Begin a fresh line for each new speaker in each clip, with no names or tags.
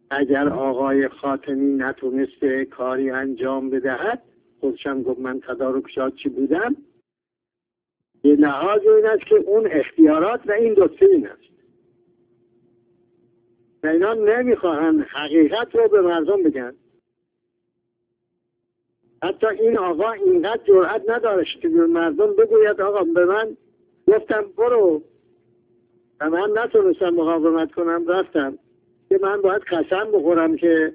اگر آقای خاتمی نتونسته کاری انجام بدهد، خودشم گفت من تدارکات بودم، به لحاظ این است که اون اختیارات و این دکترین است و اینا نمیخواهن حقیقت رو به مردم بگن. حتی این آقا اینقدر جرأت نداشت که به مردم بگوید آقا به من گفتم برو و من نتونستم مقاومت کنم رفتم، که من باید قسم بخورم که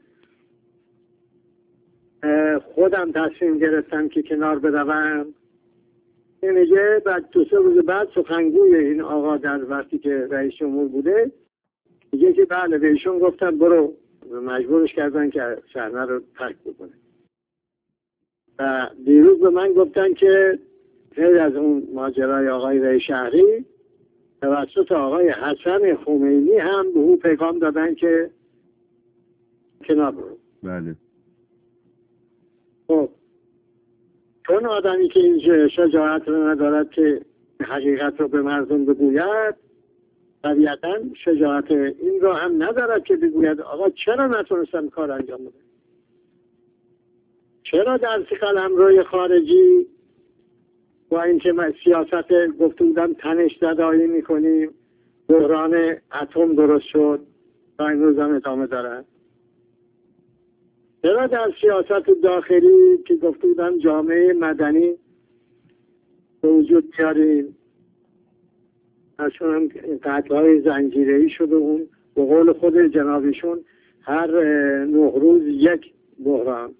خودم تصمیم گرفتم که کنار بروم. این میگه بعد 2-3 روز بعد سخنگوی این آقا در وقتی که رئیس جمهور بوده میگه که بله بهشون گفتم برو، مجبورش کردن که صحنه رو ترک بکنه. و دیروز به من گفتن که غیر از اون ماجرای آقای رئیس شهری توسط آقای حسن خمینی هم به او پیغام دادن که کنار برو.
بله.
خب چون آدمی که این شجاعت رو ندارد که حقیقت رو به مردم بگوید، طبیعتا شجاعت این رو هم ندارد که بگوید آقا چرا نتونستم کار انجام بدم، چرا در قلمروی خارجی با اینکه سیاست گفته بودم تنش زدایی میکنیم، بحران اتم درست شد تا این روز هم ادامه دارد. چرا در سیاست داخلی که گفته بودم جامعه مدنی به وجود بیاریم، اشون قتل‌های زنجیره‌ای شده، اون به قول خود جنابیشون هر 9 روز یک بحران.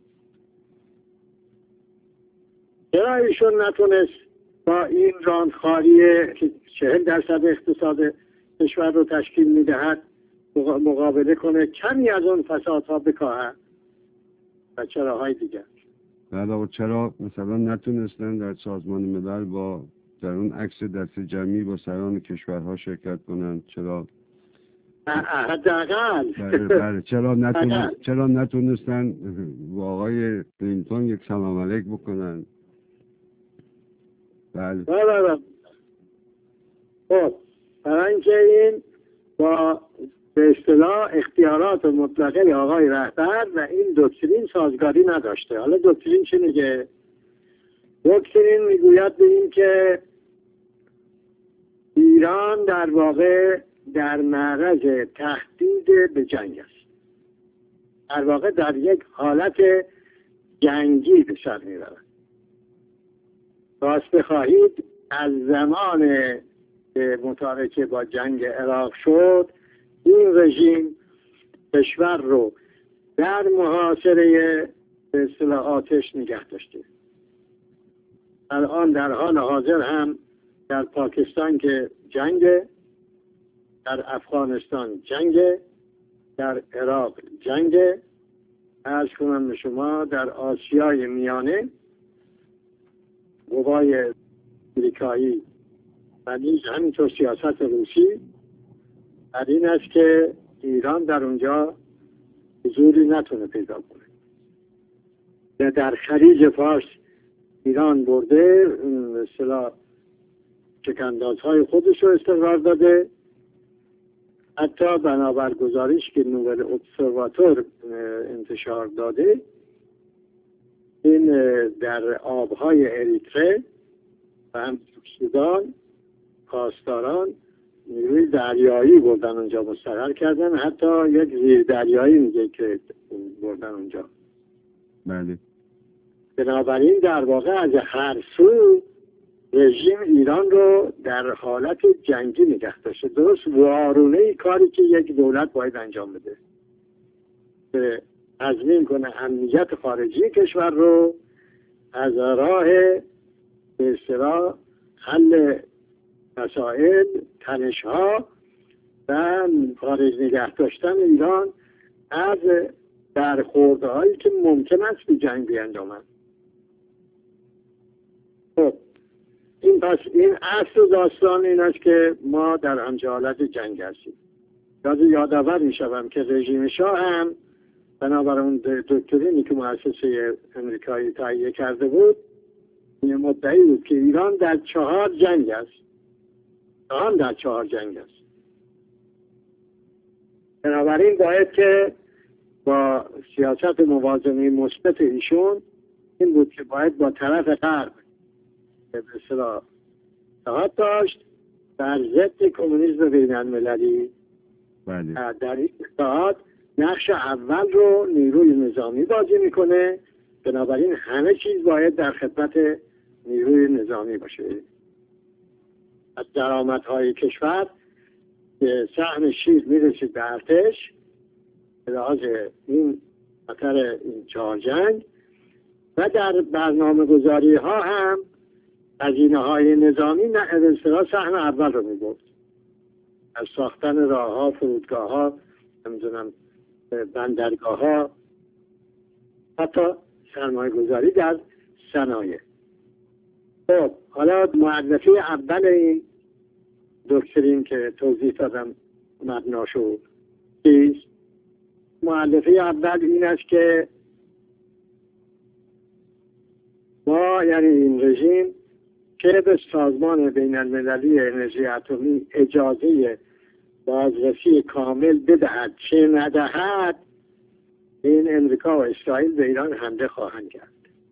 چرا ایشون نتونست با این رانخاری که 40% اقتصاد کشور رو تشکیل میدهد مقابله کنه، کمی از اون فسادها بکاهد و چراهای دیگر؟
بله. چرا مثلا نتونستن در سازمان ملل در اون عکس دست جمعی با سران کشورها شرکت کنند؟ چرا
حداقل
بله. چرا نتونستن با آقای کلینتون یک سلام علیک بکنن؟ بله.
خب برای اینکه این با به اصطلاح اختیارات مطلقه آقای رهبر و این دکترین سازگاری نداشته. حالا دکترین چی میگه؟ دکترین میگوید به این که ایران در واقع در معرض تهدید به جنگ است، در واقع در یک حالت جنگی به سر میبرد. راست بخواهید از زمان متارکه با جنگ عراق شد، این رژیم کشور رو در محاصره به اصطلاح آتش نگه داشته. الان در حال حاضر هم در پاکستان که جنگ، در افغانستان جنگ، در عراق جنگ، عرض کنم به شما در آسیای میانه قوای امریکایی و نیز همینطور سیاست روسی در این است که ایران در اونجا حضوری نتونه پیدا کنه. و در خلیج فارس ایران برده مثلا چکندازهای خودش رو استقرار داده. حتی بنابر گزارش که نوبل ابزرواتور انتشار داده، این در آبهای اریتره و هم سودان پاسداران نیروی دریایی بردن اونجا مستقر کردن، حتی یک زیر دریایی میگه که بردن اونجا.
بله.
بنابراین در واقع از هر سو رژیم ایران رو در حالت جنگی نگه داشته، درست وارونه ای کاری که یک دولت باید انجام بده، تضمین کنه امنیت خارجی کشور رو از راه به اصطلاح حل مسائل، تنش‌ها و خارج نگه داشتن ایران از برخوردهایی که ممکن است به جنگ بیانجامند. خب این اصل داستان این است که ما در همچه حالت جنگ هستیم. یادآور می‌شوم که رژیم شاه هم بنابر اون دکترینی که مؤسسه امریکایی تهیه کرده بود مدعی بود که ایران در 4 جنگ است. هم در 4 جنگ است. بنابراین باید که با سیاست موازنه مثبت ایشون این بود که باید با طرف غرب به اصطلاح اتحاد داشت در ضد کمونیسم بین‌المللی.
بله.
در این اتحاد نقش اول رو نیروی نظامی بازی میکنه، بنابراین همه چیز باید در خدمت نیروی نظامی باشه. از درآمدهای کشور به سهم شیر میرسید به ارتش به لحاظ این خطر این 4 جنگ، و در برنامه گذاری ها هم هزینه های نظامی به اصطلاح سهم اول رو می‌برد. از ساختن راه ها، فرودگاه ها، نمیدونم بندرگاه ها، حتی سرمایه گذاری در صنایع. خب حالا مؤلفه اول این دکترین که توضیح دادم مبناشو چیست؟ مؤلفه اول این است که ما یعنی این رژیم که به سازمان بین المللی انرژی اتمی اجازه بازرسی کامل بدهد چه ندهد، این امریکا و اسرائیل به ایران حمله خواهند کرد.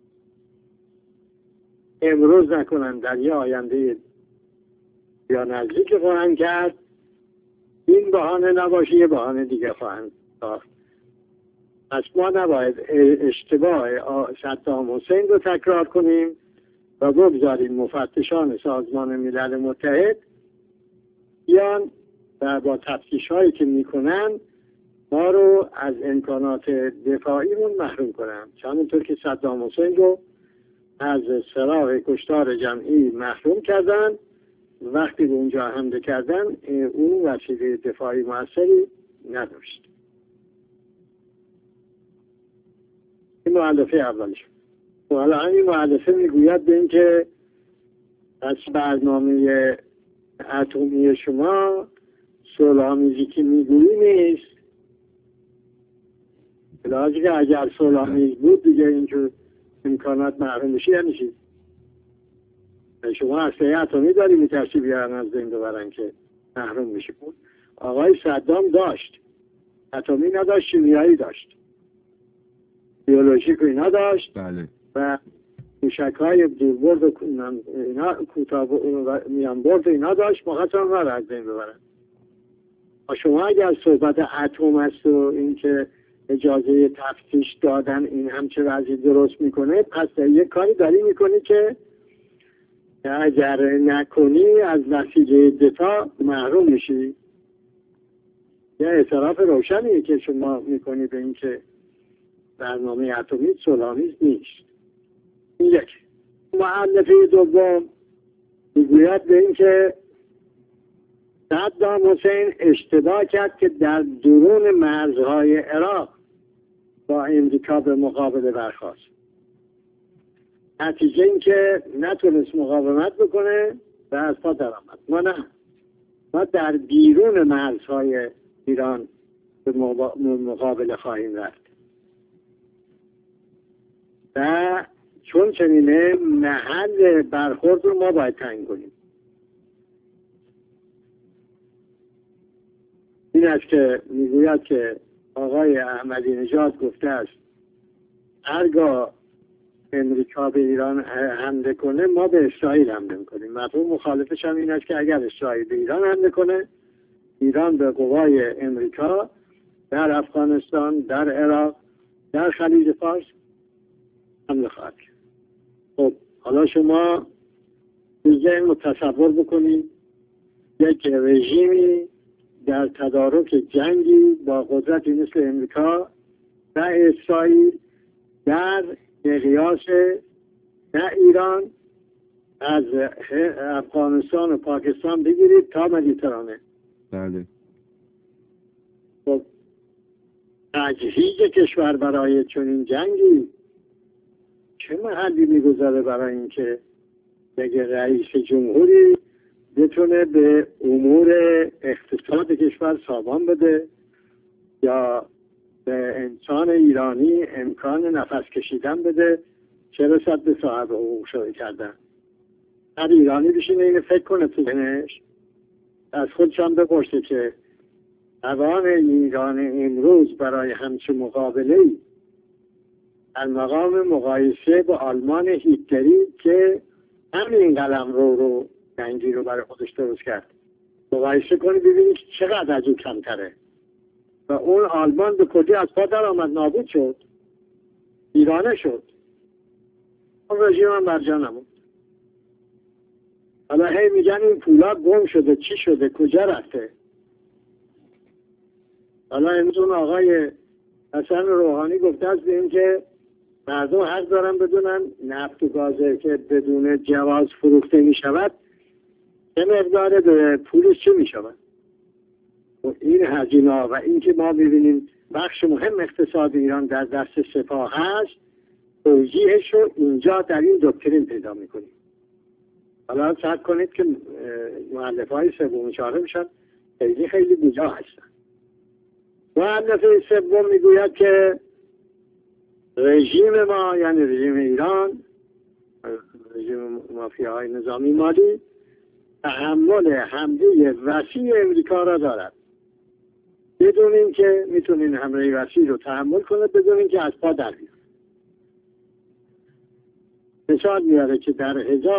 امروز نکنن در یه آینده یا نزدیک خواهند کرد. این بهانه نباشه یه بهانه دیگه خواهند داشت. پس ما نباید اشتباه صدام حسین رو تکرار کنیم و بگذاریم مفتشان سازمان ملل متحد بیان و با تفتیش هایی که میکنن ما رو از امکانات دفاعیمون محروم کنن. همونطور که صدام حسین رو از سراغ کشتار جمعی محروم کردن، وقتی به اونجا حمله کردن اون وسیله دفاعی موثری نداشت. این مؤلفه اولش. حالا همین مؤلفه میگوید به این که از برنامه اتمی شما صلح‌آمیزی که میگویی نیست. لازم که اگر صلح‌آمیز بود دیگه اینجور امکانات محروم بشی یعنی چی؟ شما اسلحه اتمی داری میترسی بیارن از بین ببرن که محروم میشی بود. آقای صدام داشت، اتمی نداشت، شیمیایی داشت، بیولوژیک و اینا داشت.
بله.
و موشک‌های دوربرد و اینا کوتاه و میانبرد اینا داشت، مخاطر اونها رو از بین ببرن. شما اگر صحبت اتم است و اینکه اجازه تفتیش دادن این همچه وضعی درست میکنه، پس یک کاری داری میکنی که اگر نکنی از وسیله دفاع محروم میشی. یه اعتراف روشنیه که شما میکنی به این که برنامه اتمی صلح‌آمیز نیست. این یک. مؤلفه دوم میگوید به این که صدام حسین اشتباه کرد که در درون مرزهای عراق با امریکا به مقابله برخاست. نتیجه این که نتونست مقاومت بکنه و از پا درآمد. ما نه، ما در بیرون مرزهای ایران به مقابله خواهیم رفت و چون چنینه محل برخورد رو ما باید تعیین کنیم. این است که میگوید که آقای احمدی نژاد گفته است هرگاه امریکا به ایران حمله کنه ما به اسرائیل حمله میکنیم. مفهوم مخالفش هم این است که اگر اسرائیل به ایران حمله کنه، ایران به قوای امریکا در افغانستان، در عراق، در خلیج فارس حمله خواهد کرد. خب حالا شما ذهن رو تصور بکنید یک رژیمی در تدارک جنگی با قدرتی مثل امریکا و اسرائیل در مقیاس نه ایران از افغانستان و پاکستان بگیرید تا مدیترانه.
بله.
خب تجهیز کشور برای چنین جنگی چه محلی میگذاره برای اینکه بگه رئیس جمهوری بتونه به امور اقتصاد کشور سامان بده یا به انسان ایرانی امکان نفس کشیدن بده، چه رسد به صاحب حقوق شده کردن. هر ایرانی بشینه اینو فکر کنه تو ذهنش، از خودش هم بپرسه که توان ایران امروز برای همچون مقابله‌ای در مقام مقایسه با آلمان هیتلری که همین قلمرو رو جنگی رو برای خودش درست کرد مقایسه کنید ببینید چقدر از اون کمتره و اون آلمان به کلی از پا در آمد، نابود شد، ایرانه شد، اون رژیم هم برجا نمود. حالا هی میگن این پولا گم شده، چی شده، کجا رفته؟ حالا امروز اون آقای حسن روحانی گفته است به این که مردم حق دارن بدونن نفت و گازه که بدون جواز فروخته می شود چه مقدار به پولش چه می شود. و این هزینه و این که ما ببینیم بخش مهم اقتصاد ایران در دست سپاه هست، توجیهش رو اینجا در این دکترین پیدا می کنیم. حالا صبر کنید که مؤلف های سوم و چهارم میشن خیلی بوجا هستن. مؤلف سوم میگوید که رژیم ما یعنی رژیم ایران، رژیم مافیاهای نظامی مالی، تحمل حمله وسیع امریکا را دارد بدون اینکه میتونه این حمله وسیع رو تحمل کنه بدون اینکه از پا در بیاد. مثال میاره که در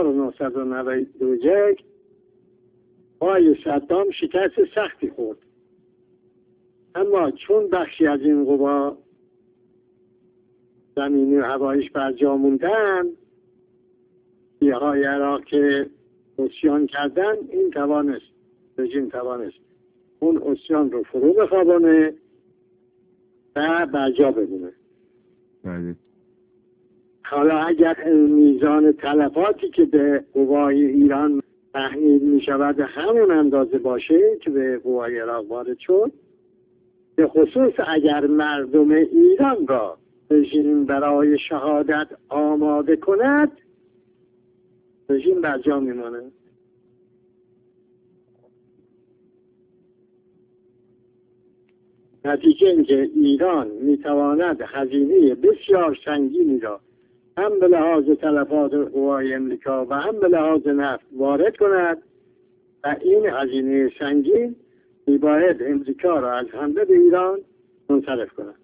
1991 پای صدام شکست سختی خورد، اما چون بخشی از این قوا زمینی و هواییش برجا موندن، سیاهای عراق که عصیان کردن، این رژیم توانست اون عصیان رو فرو بخوابانه و برجا بمونه.
بله.
حالا اگر میزان تلفاتی که به قوای ایران تحمیل می شود همون اندازه باشه که به قوای عراق وارد شد، به خصوص اگر مردم ایران را رژیم برای شهادت آماده کند، رژیم برجا میماند. نتیجه اینکه ایران میتواند هزینه بسیار سنگینی را هم به لحاظ تلفات قوای امریکا و هم به لحاظ نفت وارد کند و این هزینه سنگین میباید امریکا را از حمله به ایران منصرف کند.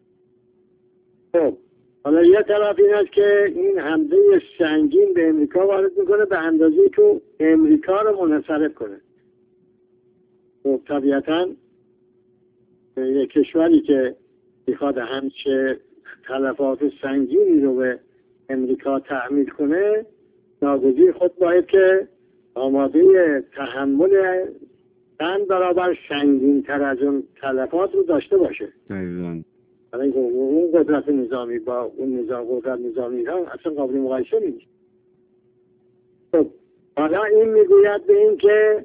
خب حالا یه طرف این است که این حمله سنگین به امریکا وارد میکنه به اندازه‌ای که امریکا را منصرف کنه. خب طبیعتاً یک کشوری که میخواد همچه تلفات سنگینی رو به امریکا تحمیل کنه، ناگزیر خود باید که آماده تحمل چند برابر سنگین تر از اون تلفات رو داشته باشه.
دقیقاً.
برای اون قدرت نظامی با اون قدرت نظامی ایران اصلا قابل مقایسه نیست. خب حالا این میگوید به این که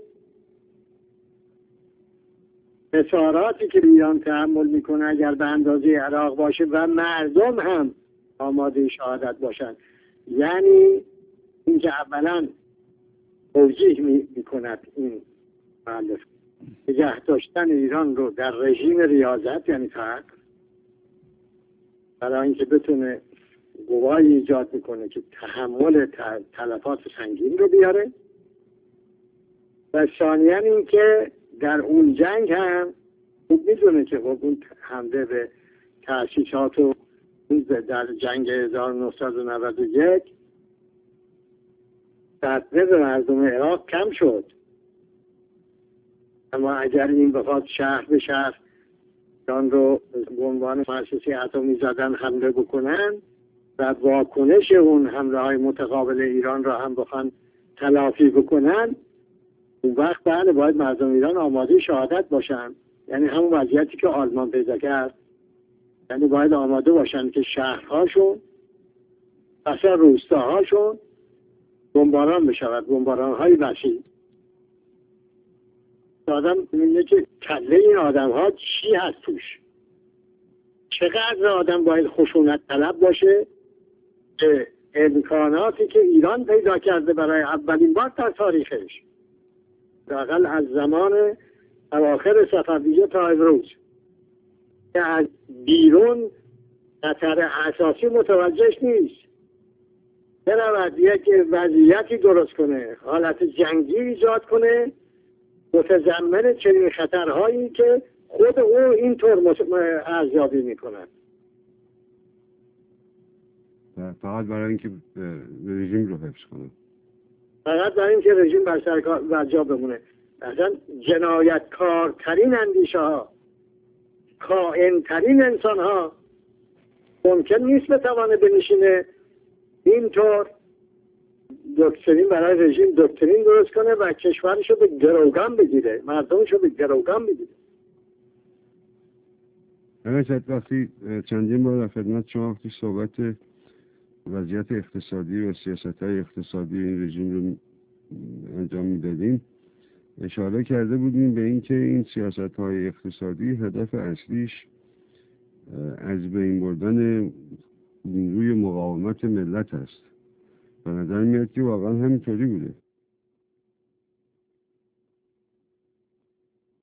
خساراتی که ایران تحمل میکنه اگر به اندازه عراق باشه و مردم هم آماده شهادت باشند، یعنی اینکه اولا توجیه میکند این مؤلف نگه داشتن ایران رو در رژیم ریاضت، یعنی فقر، برای اینکه بتونه قوایی ایجاد میکنه که تحمل تلفات سنگین رو بیاره، و ثانیاً این که در اون جنگ هم خوب میدونه که خب اون حمله به تأسیسات و در جنگ 1991 صدمه به مردم عراق کم شد، اما اگر این بخواد شهر به شهر ایران رو به عنوان مؤسسه اتمی زدن حمله بکنن و واکنش اون حمله های متقابل ایران را هم بخوان تلافی بکنن، اون وقت بله باید مردم ایران آماده شهادت باشن. یعنی همون وضعیتی که آلمان پیدا کرد، یعنی باید آماده باشن که شهرهاشون اصلا روستاهاشون بمباران بشود، بمباران های وسیع. آدم میگه که کله این آدم ها چی هست توش، چقدر آدم باید خشونت طلب باشه که امکاناتی که ایران پیدا کرده برای اولین بار در تاریخش، حداقل از زمان اواخر صفویه تا امروز، که از بیرون خطر اساسی متوجهش نیست، برود یک وضعیتی درست کنه، حالت جنگی ایجاد کنه متضمن چنین خطرهایی که خود او اینطور ارزیابی میکنن.
فقط برای اینکه رژیم رو حفظ کنه،
فقط برای اینکه رژیم بر جا بمونه. اصلا جنایتکارترین اندیشه ها، خائن‌ترین انسان ها ممکن نیست بتوانه بنشینه اینطور دکترین برای رژیم دکترین درست کنه و کشورش رو به گروگان بگیره، مردمش رو به گروگان بگیره.
وقتی چندین بار در خدمت شما وقتی صحبت وضعیت اقتصادی و سیاست‌های اقتصادی این رژیم رو انجام میدادیم اشاره کرده بودیم به اینکه این سیاست‌های اقتصادی هدف اصلیش از بین بردن نیروی مقاومت ملت است. به نظر میاد که واقعا همینطوری بوده.